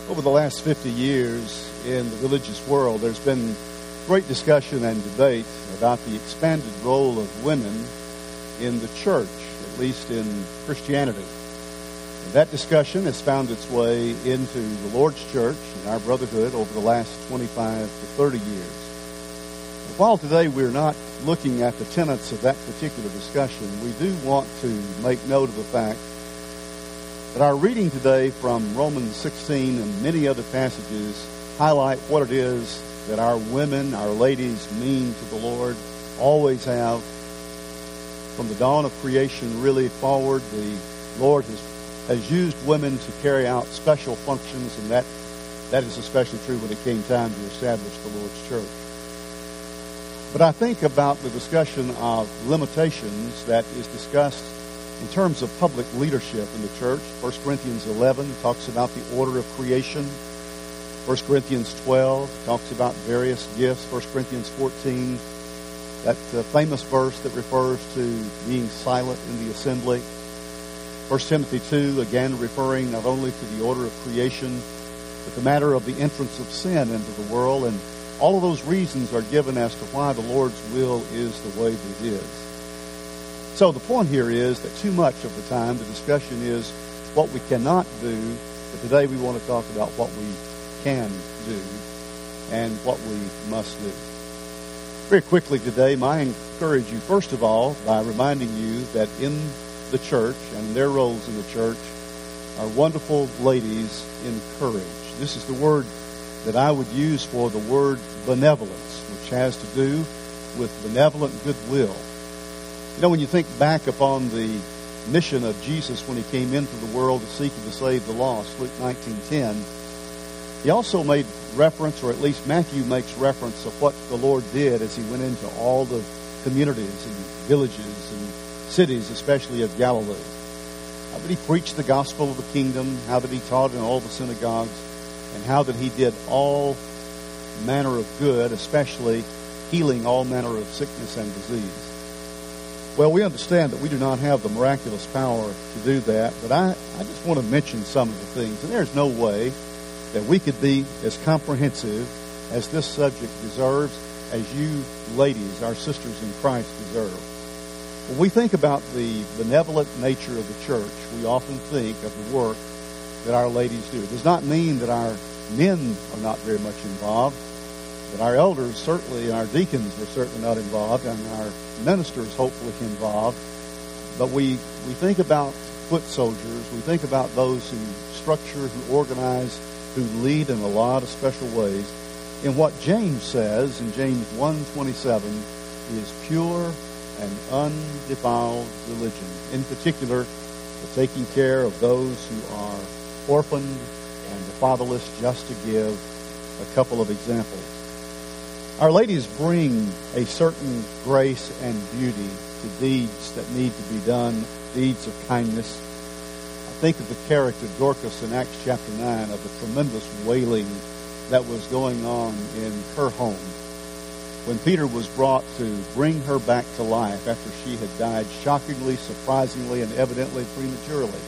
Over the last 50 years in the religious world, there's been great discussion and debate about the expanded role of women in the church, at least in Christianity. And that discussion has found its way into the Lord's church and our brotherhood over the last 25 to 30 years. While today we're not looking at the tenets of that particular discussion, we do want to make note of the fact that our reading today from Romans 16 and many other passages highlight what it is that our women, our ladies, mean to the Lord, always have. From the dawn of creation really forward, the Lord has used women to carry out special functions, and that is especially true when it came time to establish the Lord's church. But I think about the discussion of limitations that is discussed in terms of public leadership in the church. 1 Corinthians 11 talks about the order of creation. 1 Corinthians 12 talks about various gifts. 1 Corinthians 14, that famous verse that refers to being silent in the assembly. 1 Timothy 2, again referring not only to the order of creation, but the matter of the entrance of sin into the world. And all of those reasons are given as to why the Lord's will is the way that it is. So the point here is that too much of the time the discussion is what we cannot do, but today we want to talk about what we can do and what we must do. Very quickly today, I encourage you, first of all, by reminding you that in the church and their roles in the church are wonderful ladies in courage. This is the word that I would use for the word benevolence, which has to do with benevolent goodwill. You know, when you think back upon the mission of Jesus when he came into the world to seek and to save the lost, Luke 19:10, he also made reference, or at least Matthew makes reference of what the Lord did as he went into all the communities and villages and cities, especially of Galilee. How did he preach the gospel of the kingdom? How did he taught in all the synagogues? And how that he did all manner of good, especially healing all manner of sickness and disease. Well, we understand that we do not have the miraculous power to do that, but I just want to mention some of the things. And there's no way that we could be as comprehensive as this subject deserves as you ladies, our sisters in Christ, deserve. When we think about the benevolent nature of the church, we often think of the work that our ladies do. It does not mean that our men are not very much involved, but our elders certainly, and our deacons are certainly not involved, and our ministers hopefully involved. But we think about foot soldiers, we think about those who structure, who organize, who lead in a lot of special ways. And what James says in James 1:27 is pure and undefiled religion. In particular, the taking care of those who are orphaned and the fatherless, just to give a couple of examples. Our ladies bring a certain grace and beauty to deeds that need to be done, deeds of kindness. I think of the character Dorcas in Acts chapter 9, of the tremendous wailing that was going on in her home when Peter was brought to bring her back to life after she had died shockingly, surprisingly, and evidently prematurely.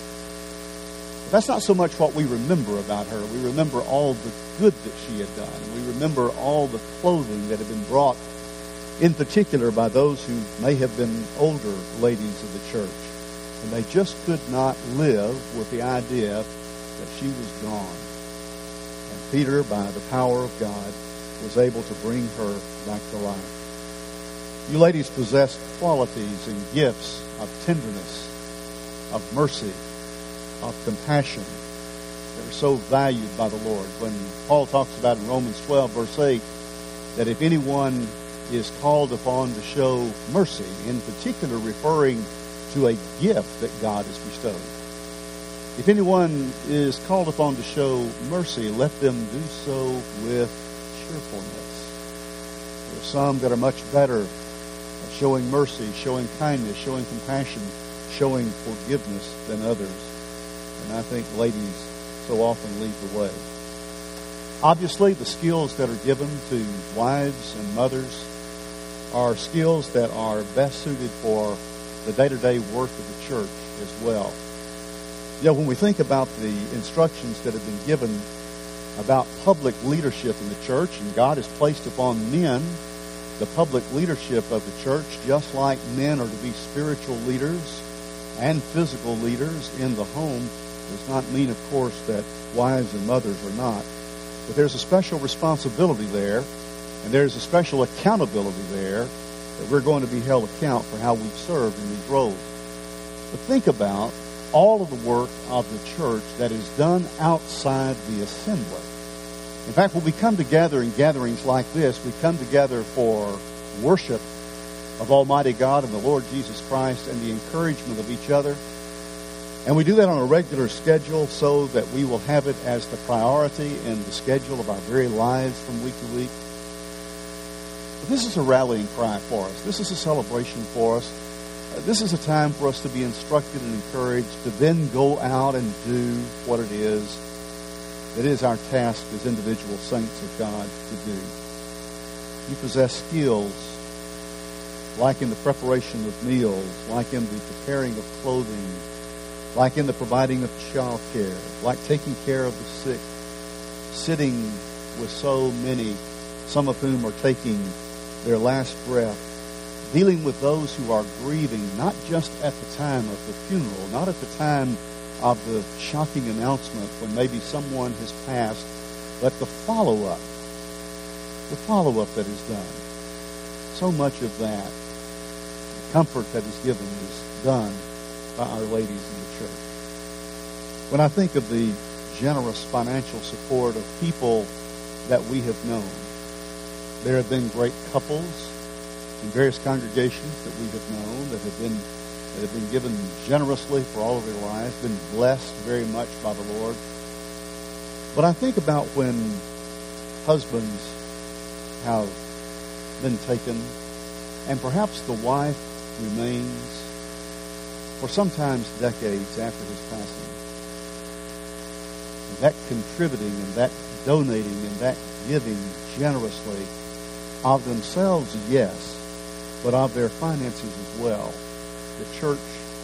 But that's not so much what we remember about her. We remember all the good that she had done. We remember all the clothing that had been brought, in particular by those who may have been older ladies of the church. And they just could not live with the idea that she was gone. And Peter, by the power of God, was able to bring her back to life. You ladies possess qualities and gifts of tenderness, of mercy, of compassion that are so valued by the Lord. When Paul talks about in Romans 12, verse 8, that if anyone is called upon to show mercy, in particular referring to a gift that God has bestowed. If anyone is called upon to show mercy, let them do so with cheerfulness. There are some that are much better at showing mercy, showing kindness, showing compassion, showing forgiveness than others. And I think ladies so often lead the way. Obviously, the skills that are given to wives and mothers are skills that are best suited for the day-to-day work of the church as well. You know, when we think about the instructions that have been given about public leadership in the church, and God has placed upon men the public leadership of the church, just like men are to be spiritual leaders and physical leaders in the home. Does not mean, of course, that wives and mothers are not. But there's a special responsibility there, and there's a special accountability there, that we're going to be held account for how we've served in these roles. But think about all of the work of the church that is done outside the assembly. In fact, when we come together in gatherings like this, we come together for worship of Almighty God and the Lord Jesus Christ and the encouragement of each other. And we do that on a regular schedule so that we will have it as the priority in the schedule of our very lives from week to week. But this is a rallying cry for us. This is a celebration for us. This is a time for us to be instructed and encouraged to then go out and do what it is that is our task as individual saints of God to do. You possess skills like in the preparation of meals, like in the preparing of clothing, like in the providing of child care, like taking care of the sick, sitting with so many, some of whom are taking their last breath, dealing with those who are grieving, not just at the time of the funeral, not at the time of the shocking announcement when maybe someone has passed, but the follow-up that is done. So much of that, the comfort that is given, is done by our ladies in the church. When I think of the generous financial support of people that we have known, there have been great couples in various congregations that we have known that have been given generously for all of their lives, been blessed very much by the Lord. But I think about when husbands have been taken, and perhaps the wife remains for sometimes decades after his passing. And that contributing and that donating and that giving generously of themselves, yes, but of their finances as well. The church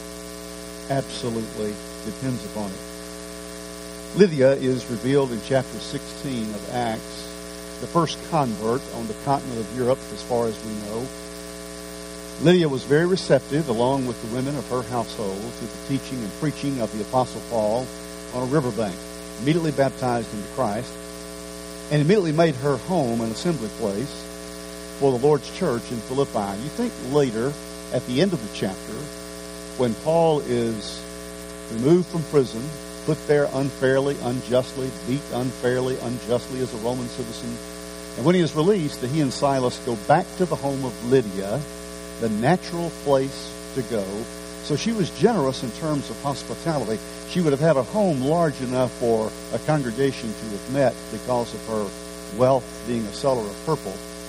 absolutely depends upon it. Lydia is revealed in chapter 16 of Acts, the first convert on the continent of Europe, as far as we know. Lydia was very receptive, along with the women of her household, to the teaching and preaching of the Apostle Paul on a riverbank. Immediately baptized into Christ, and immediately made her home an assembly place for the Lord's church in Philippi. You think later, at the end of the chapter, when Paul is removed from prison, put there unfairly, unjustly, beat unfairly, unjustly as a Roman citizen, and when he is released, that he and Silas go back to the home of Lydia, the natural place to go. So she was generous in terms of hospitality. She would have had a home large enough for a congregation to have met because of her wealth being a seller of purple.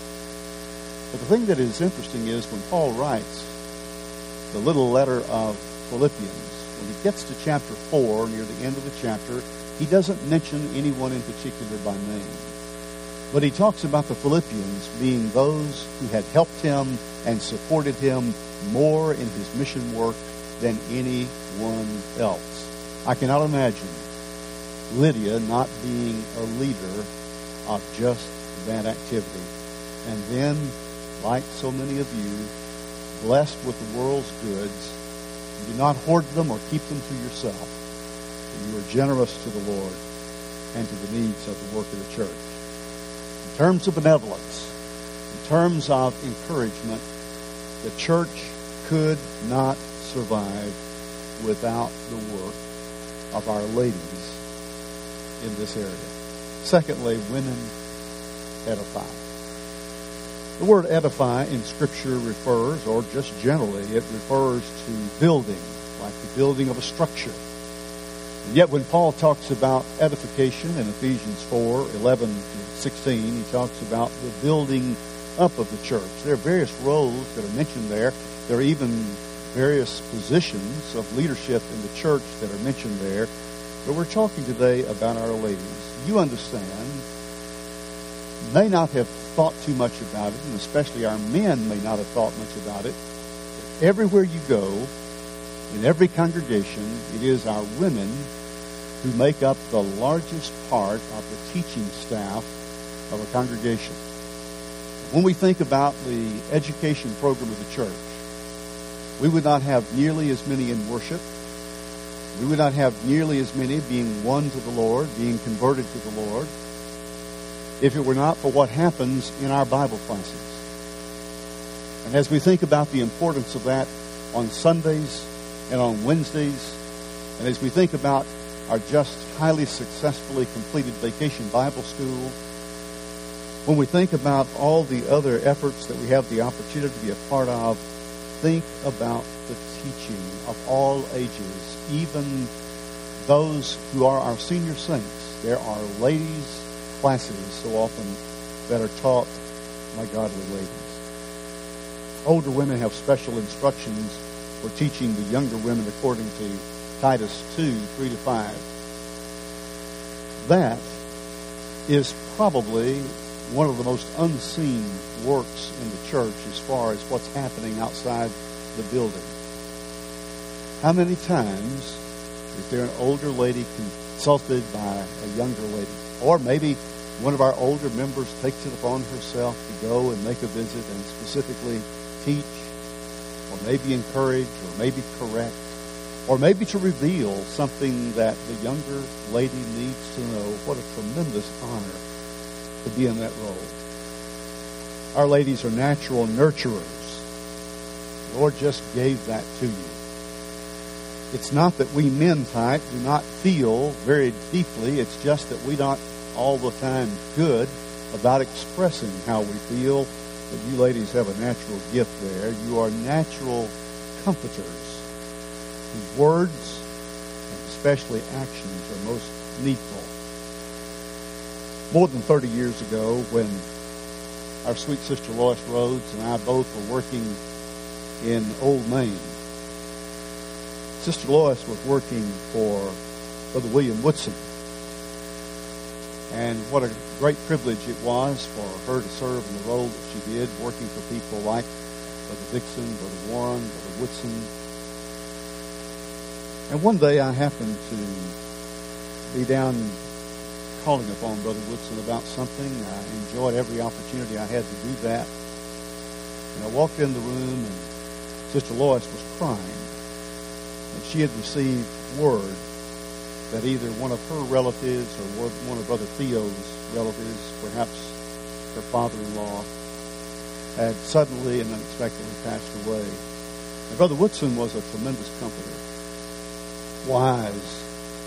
But the thing that is interesting is when Paul writes the little letter of Philippians, when he gets to chapter 4, near the end of the chapter, he doesn't mention anyone in particular by name. But he talks about the Philippians being those who had helped him and supported him more in his mission work than anyone else. I cannot imagine Lydia not being a leader of just that activity. And then, like so many of you, blessed with the world's goods, you do not hoard them or keep them to yourself. But you are generous to the Lord and to the needs of the work of the church. In terms of benevolence, in terms of encouragement, the church could not survive without the work of our ladies in this area. Secondly, women edify. The word edify in Scripture refers, or just generally, it refers to building, like the building of a structure. And yet when Paul talks about edification in Ephesians 4:11-16, he talks about the building up of the church. There are various roles that are mentioned there. There are even various positions of leadership in the church that are mentioned there. But we're talking today about our ladies. You understand, may not have thought too much about it, and especially our men may not have thought much about it. But everywhere you go, in every congregation, it is our women who make up the largest part of the teaching staff of a congregation. When we think about the education program of the church, we would not have nearly as many in worship. We would not have nearly as many being won to the Lord, being converted to the Lord, if it were not for what happens in our Bible classes. And as we think about the importance of that on Sundays and on Wednesdays, and as we think about our just highly successfully completed Vacation Bible School, when we think about all the other efforts that we have the opportunity to be a part of, think about the teaching of all ages, even those who are our senior saints. There are ladies' classes so often that are taught by godly ladies. Older women have special instructions for teaching the younger women according to Titus 2, 3-5. That is probably one of the most unseen works in the church as far as what's happening outside the building. How many times is there an older lady consulted by a younger lady? Or maybe one of our older members takes it upon herself to go and make a visit and specifically teach, or maybe encourage, or maybe correct, or maybe to reveal something that the younger lady needs to know. What a tremendous honor to be in that role. Our ladies are natural nurturers. The Lord just gave that to you. It's not that we men type do not feel very deeply. It's just that we not all the time good about expressing how we feel. But you ladies have a natural gift there. You are natural comforters whose words and especially actions are most needful. More than 30 years ago, when our sweet sister Lois Rhodes and I both were working in Old Main, Sister Lois was working for Brother William Woodson. And what a great privilege it was for her to serve in the role that she did, working for people like Brother Dixon, Brother Warren, Brother Woodson. And one day I happened to be down calling upon Brother Woodson about something. I enjoyed every opportunity I had to do that. And I walked in the room and Sister Lois was crying. And she had received word that either one of her relatives or one of Brother Theo's relatives, perhaps her father-in-law, had suddenly and unexpectedly passed away. And Brother Woodson was a tremendous comforter, wise.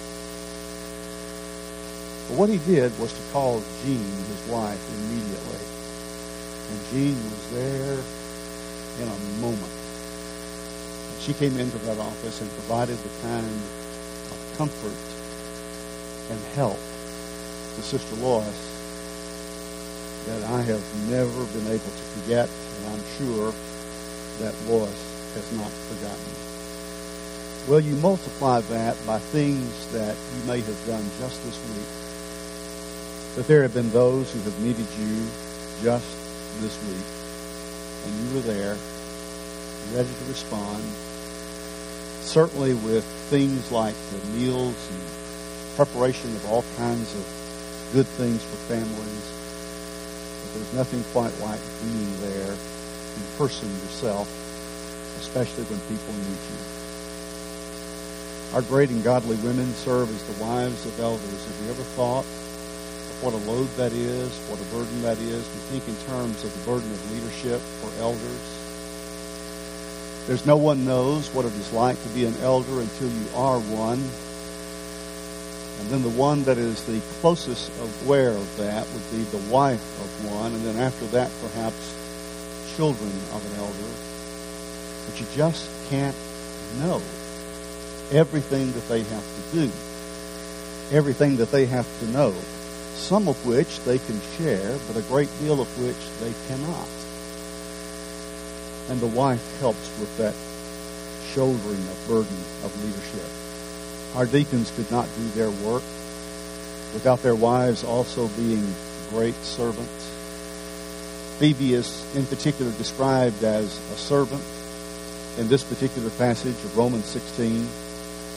But what he did was to call Jean, his wife, immediately. And Jean was there in a moment. And she came into that office and provided the kind of comfort and help to Sister Lois that I have never been able to forget, and I'm sure that Lois has not forgotten. Well, you multiply that by things that you may have done just this week. That there have been those who have needed you just this week, and you were there, ready to respond, certainly with things like the meals and preparation of all kinds of good things for families. But there's nothing quite like being there in person yourself, especially when people need you. Our great and godly women serve as the wives of elders. Have you ever thought of what a load that is, what a burden that is? We think in terms of the burden of leadership for elders. There's no one knows what it is like to be an elder until you are one. And then the one that is the closest aware of that would be the wife of one. And then after that, perhaps children of an elder. But you just can't know everything that they have to do, everything that they have to know, some of which they can share, but a great deal of which they cannot. And the wife helps with that shouldering of burden of leadership. Our deacons could not do their work without their wives also being great servants. Phoebe is in particular described as a servant in this particular passage of Romans 16.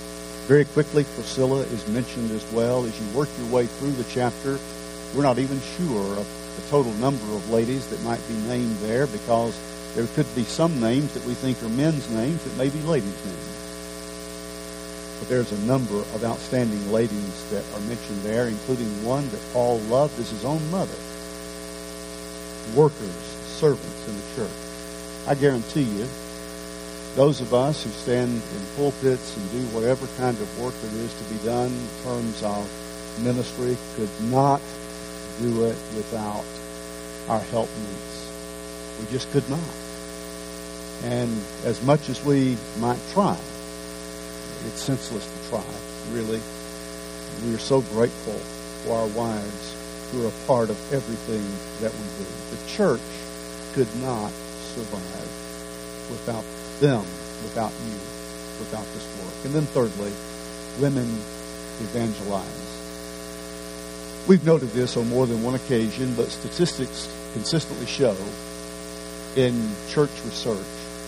Very quickly, Priscilla is mentioned as well. As you work your way through the chapter, we're not even sure of the total number of ladies that might be named there, because there could be some names that we think are men's names that may be ladies' names. But there's a number of outstanding ladies that are mentioned there, including one that Paul loved as his own mother. Workers, servants in the church. I guarantee you, those of us who stand in pulpits and do whatever kind of work there is to be done in terms of ministry could not do it without our helpmeets. We just could not. And as much as we might try, it's senseless to try, really. We are so grateful for our wives who are a part of everything that we do. The church could not survive without them, without you, without this work. And then thirdly, women evangelize. We've noted this on more than one occasion, but statistics consistently show in church research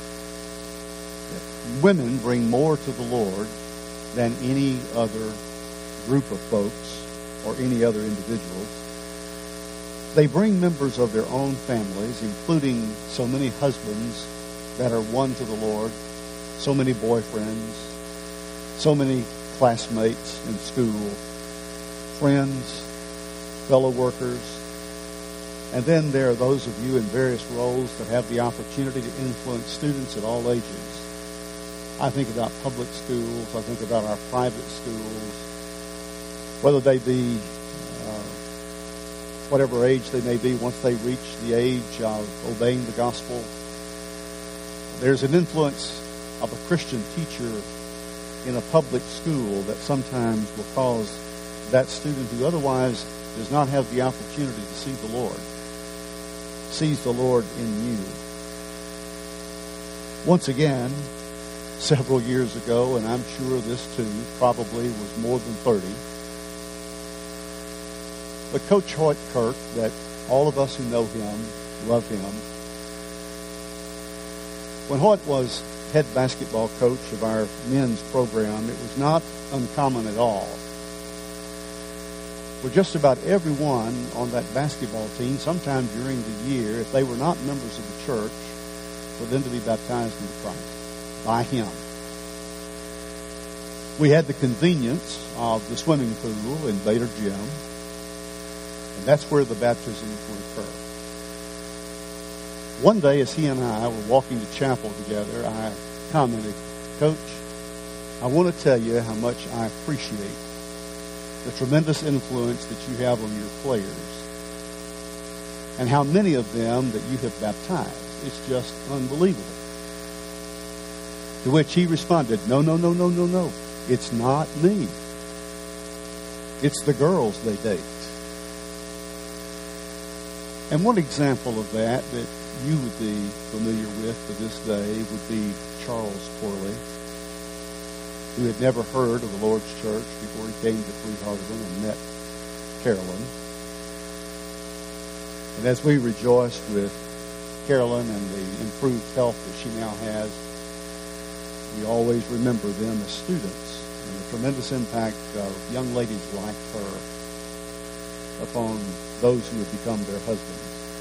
that women bring more to the Lord than any other group of folks or any other individuals. They bring members of their own families, including so many husbands that are won to the Lord, so many boyfriends, so many classmates in school, friends, fellow workers. And then there are those of you in various roles that have the opportunity to influence students at all ages. I think about public schools. I think about our private schools, whether they be whatever age they may be once they reach the age of obeying the gospel. There's an influence of a Christian teacher in a public school that sometimes will cause that student who otherwise does not have the opportunity to see the Lord, sees the Lord in you. Once again, several years ago, and I'm sure this too probably was more than 30, but Coach Hoyt Kirk, that all of us who know him love him, when Hoyt was head basketball coach of our men's program, it was not uncommon at all for just about everyone on that basketball team, sometime during the year, if they were not members of the church, for them to be baptized into Christ by him. We had the convenience of the swimming pool in Bader Gym, and that's where the baptisms would occur. One day, as he and I were walking to chapel together, I commented, "Coach, I want to tell you how much I appreciate the tremendous influence that you have on your players and how many of them that you have baptized. It's just unbelievable." To which he responded, "No. It's not me. It's the girls they date." And one example of that you would be familiar with to this day would be Charles Corley, who had never heard of the Lord's Church before he came to Freed-Hardeman and met Carolyn. And as we rejoice with Carolyn and the improved health that she now has, we always remember them as students and the tremendous impact of young ladies like her upon those who have become their husbands.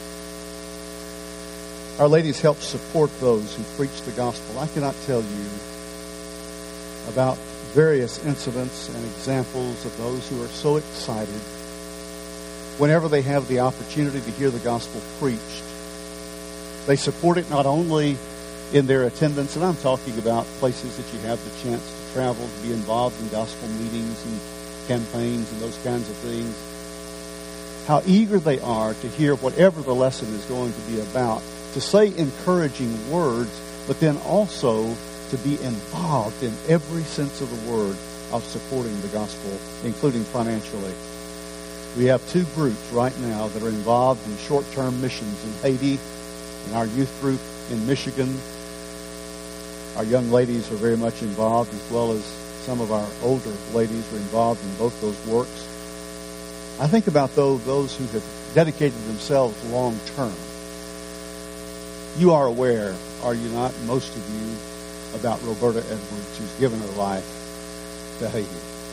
Our ladies help support those who preach the gospel. I cannot tell you about various incidents and examples of those who are so excited whenever they have the opportunity to hear the gospel preached. They support it not only in their attendance, and I'm talking about places that you have the chance to travel, to be involved in gospel meetings and campaigns and those kinds of things. How eager they are to hear whatever the lesson is going to be about, to say encouraging words, but then also to be involved in every sense of the word of supporting the gospel, including financially. We have two groups right now that are involved in short-term missions in Haiti, and our youth group in Michigan. Our young ladies are very much involved, as well as some of our older ladies are involved in both those works. I think about those who have dedicated themselves long-term. You are aware, are you not, most of you, about Roberta Edwards, who's given her life to Haiti.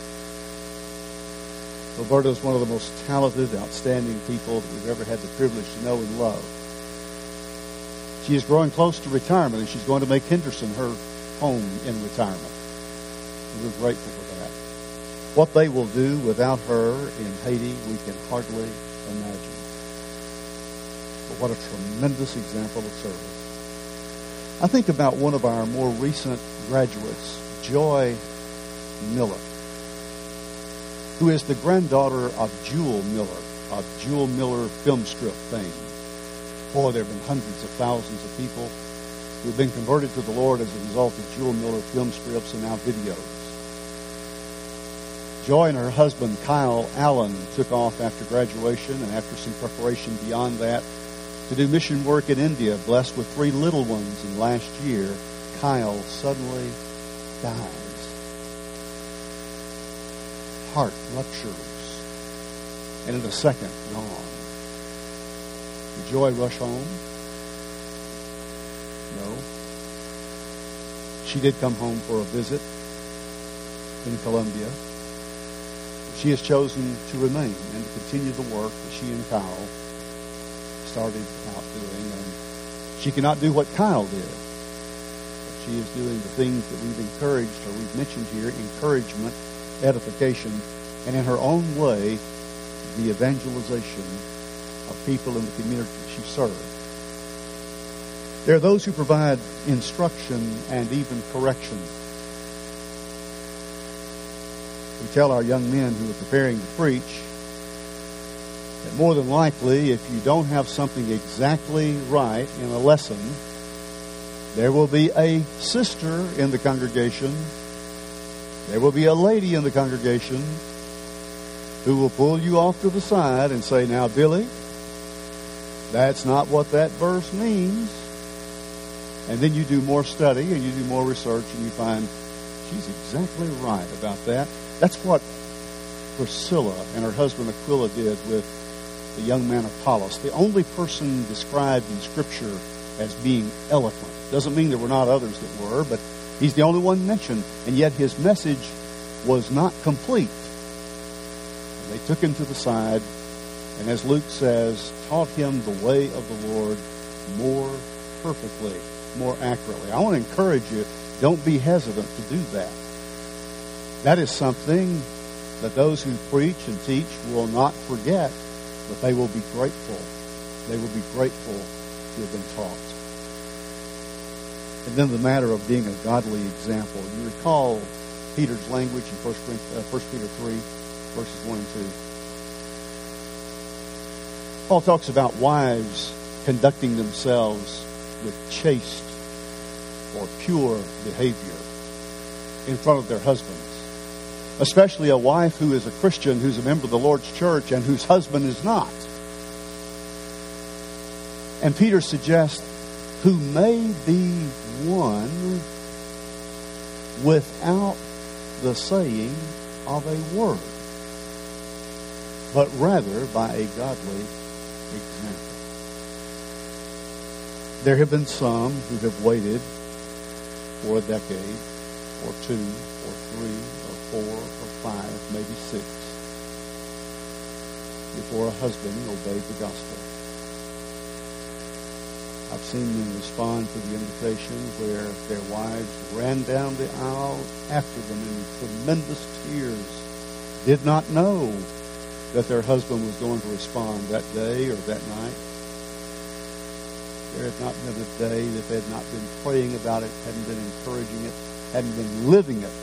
Roberta is one of the most talented, outstanding people that we've ever had the privilege to know and love. She is growing close to retirement, and she's going to make Henderson her home in retirement. And we're grateful for that. What they will do without her in Haiti, we can hardly imagine. But what a tremendous example of service. I think about one of our more recent graduates, Joy Miller, who is the granddaughter of Jewel Miller, of Jewel Miller film strip fame. Boy, there have been hundreds of thousands of people who have been converted to the Lord as a result of Jewel Miller film strips and now videos. Joy and her husband, Kyle Allen, took off after graduation and after some preparation beyond that to do mission work in India, blessed with 3 little ones. And last year, Kyle suddenly dies. Heart ruptures. And in a second, gone. Did Joy rush home? No. She did come home for a visit in Colombia. She has chosen to remain and to continue the work that she and Kyle started out doing. And she cannot do what Kyle did. But she is doing the things that we've encouraged, or we've mentioned here, encouragement, edification, and in her own way, the evangelization of people in the community she served. There are those who provide instruction and even correction. We tell our young men who are preparing to preach that more than likely, if you don't have something exactly right in a lesson, there will be a sister in the congregation, there will be a lady in the congregation who will pull you off to the side and say, "Now, Billy, that's not what that verse means." And then you do more study and you do more research and you find she's exactly right about that. That's what Priscilla and her husband Aquila did with the young man Apollos, the only person described in Scripture as being eloquent. Doesn't mean there were not others that were, but he's the only one mentioned, and yet his message was not complete. And they took him to the side, and as Luke says, taught him the way of the Lord more perfectly, more accurately. I want to encourage you, don't be hesitant to do that. That is something that those who preach and teach will not forget, but they will be grateful. They will be grateful to have been taught. And then the matter of being a godly example. You recall Peter's language in 1 Peter 3, verses 1 and 2. Paul talks about wives conducting themselves with chaste or pure behavior in front of their husbands. Especially a wife who is a Christian, who's a member of the Lord's church, and whose husband is not. And Peter suggests, who may be won without the saying of a word, but rather by a godly example. There have been some who have waited for a decade, or 2, or 3, or 4, or 5, maybe 6, before a husband obeyed the gospel. I've seen them respond to the invitation where their wives ran down the aisle after them in tremendous tears, did not know that their husband was going to respond that day or that night. There had not been a day that they had not been praying about it, hadn't been encouraging it, hadn't been living it.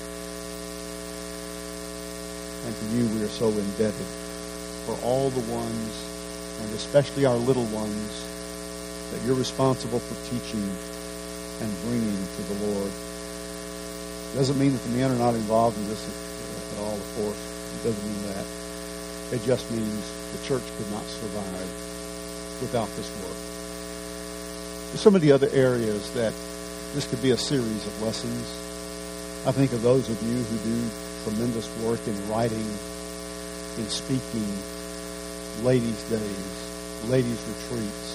And to you, we are so indebted for all the ones, and especially our little ones, that you're responsible for teaching and bringing to the Lord. Doesn't mean that the men are not involved in this at all, of course. It doesn't mean that. It just means the church could not survive without this work. There's so many other areas that this could be a series of lessons. I think of those of you who do tremendous work in writing, in speaking, ladies' days, ladies' retreats,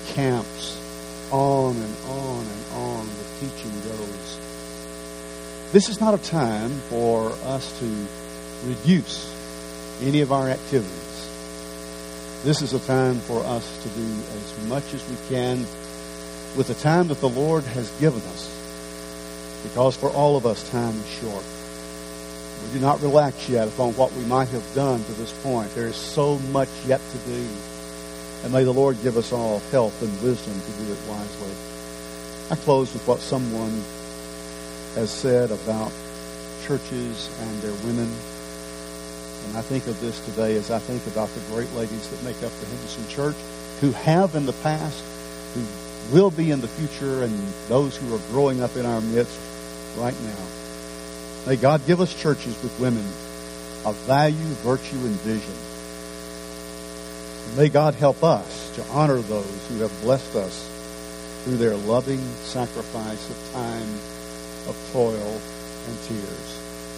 camps, on and on and on the teaching goes. This is not a time for us to reduce any of our activities. This is a time for us to do as much as we can with the time that the Lord has given us, because for all of us, time is short. We do not relax yet upon what we might have done to this point. There is so much yet to do. And may the Lord give us all health and wisdom to do it wisely. I close with what someone has said about churches and their women. And I think of this today as I think about the great ladies that make up the Henderson Church, who have in the past, who will be in the future, and those who are growing up in our midst right now. May God give us churches with women of value, virtue, and vision. And may God help us to honor those who have blessed us through their loving sacrifice of time, of toil, and tears.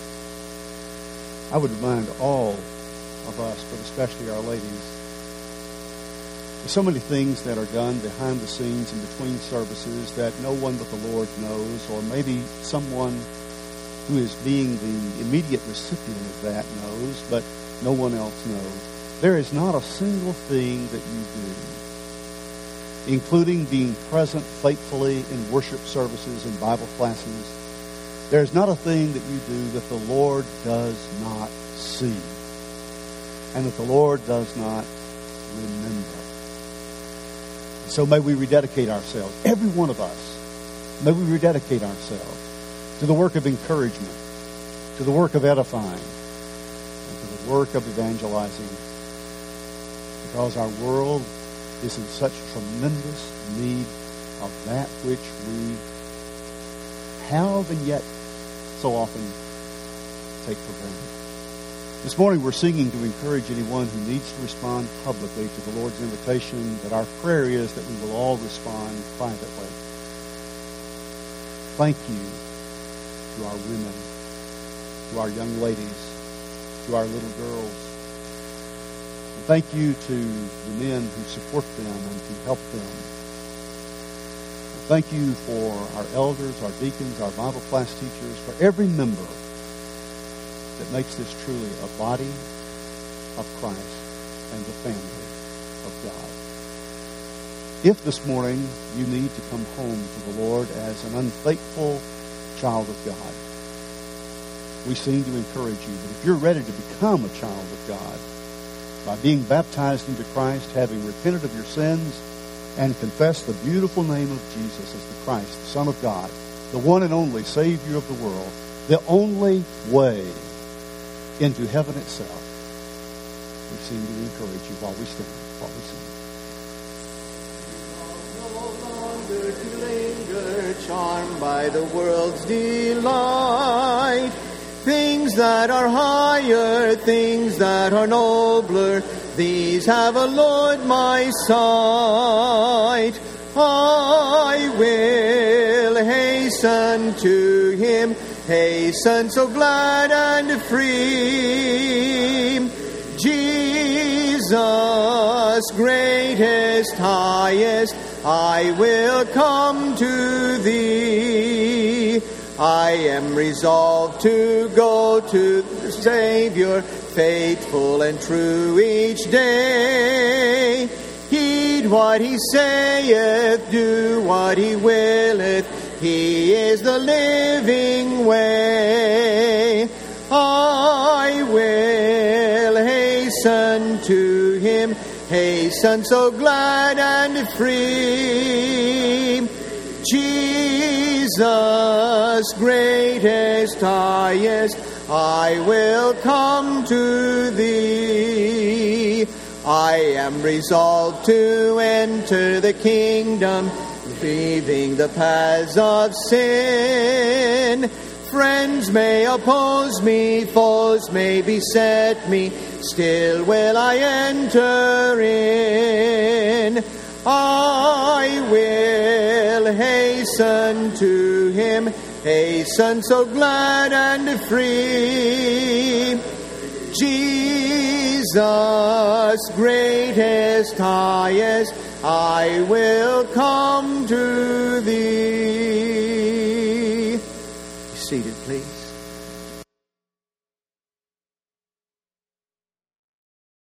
I would remind all of us, but especially our ladies, there's so many things that are done behind the scenes in between services that no one but the Lord knows, or maybe someone who is being the immediate recipient of that knows, but no one else knows. There is not a single thing that you do, including being present faithfully in worship services and Bible classes. There's not a thing that you do that the Lord does not see, and that the Lord does not remember. So may we rededicate ourselves, every one of us, may we rededicate ourselves to the work of encouragement, to the work of edifying, and to the work of evangelizing, because our world is in such tremendous need of that which we have and yet so often take for granted. This morning we're singing to encourage anyone who needs to respond publicly to the Lord's invitation, that our prayer is that we will all respond privately. Thank you to our women, to our young ladies, to our little girls. And thank you to the men who support them and who help them. And thank you for our elders, our deacons, our Bible class teachers, for every member that makes this truly a body of Christ and the family of God. If this morning you need to come home to the Lord as an unfaithful child of God, we seem to encourage you that if you're ready to become a child of God by being baptized into Christ, having repented of your sins, and confessed the beautiful name of Jesus as the Christ, the Son of God, the one and only Savior of the world, the only way into heaven itself, we seem to encourage you while we stand, while we sing. To linger, charmed by the world's delight, things that are higher, things that are nobler, these have allured my sight. I will hasten to Him, hasten so glad and free. Jesus, greatest, highest, I will come to Thee. I am resolved to go to the Savior, faithful and true each day. Heed what He saith, do what He willeth, He is the living way. I will hasten to Him, hasten so glad and free. Jesus, greatest, highest, I will come to Thee. I am resolved to enter the kingdom, leaving the paths of sin. Friends may oppose me, foes may beset me, still will I enter in. I will hasten to Him, hasten so glad and free. Jesus, greatest, highest, I will come to Thee. seated, please.